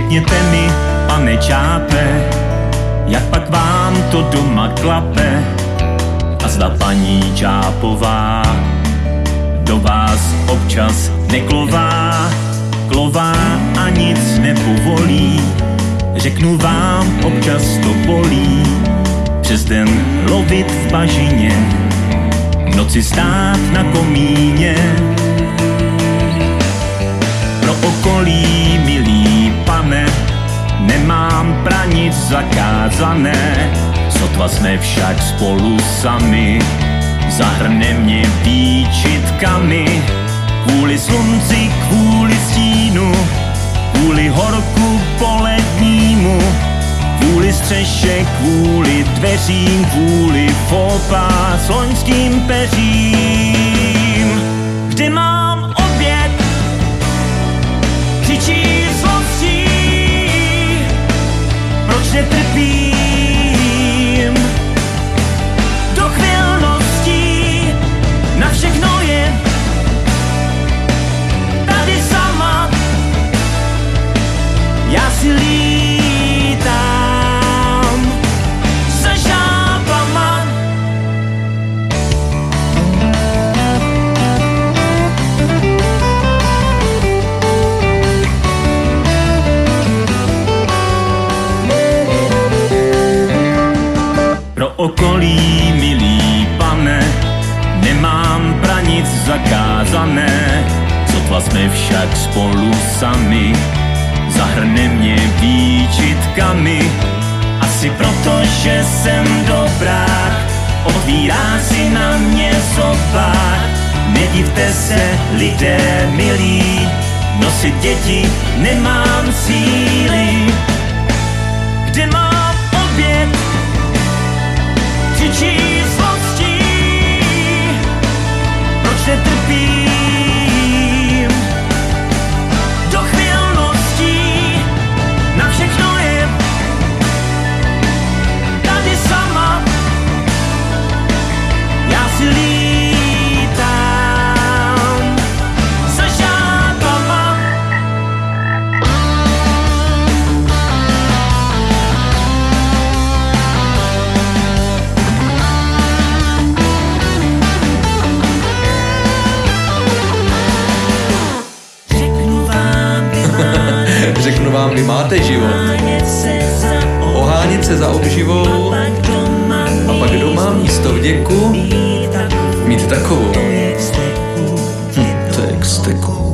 Řekněte mi, pane Čápe, jak pak vám to doma klape? A zda paní Čápová do vás občas neklová, klová a nic nepovolí. Řeknu vám, občas to bolí, přes den lovit v bažině, v noci stát na komíně. Pro okolí, milý pane, nemám pranic zakázané, sotva jsme však spolu sami, zahrne mě výčitkami. Kvůli slunci, kvůli stínu, kvůli horku polednímu, kvůli střeše, kvůli dveřím, kvůli fopa s loňským peřím. Kde mám oběd, křičí zlostí, proč netrpím? Do chvilností na všechno je tady sama, já si lítám za žábama. Pro okolí, milý pane, nemám pranic zakázané, sotva jsme však spolu sami, zahrne mě výčitkami. Asi proto, že jsem dobrák, otvírá si na mě zobák. Nedivte se, lidé milí, nosit děti nemám síly. Kde mám oběd, křičí zlostí, proč netrpím? Do chvilností na všechno je tady sama, já si lítám za žábama. Řeknu vám, vy máte život. Ohánět se za obživou a pak doma místo vděku mít takovou. To je k steku.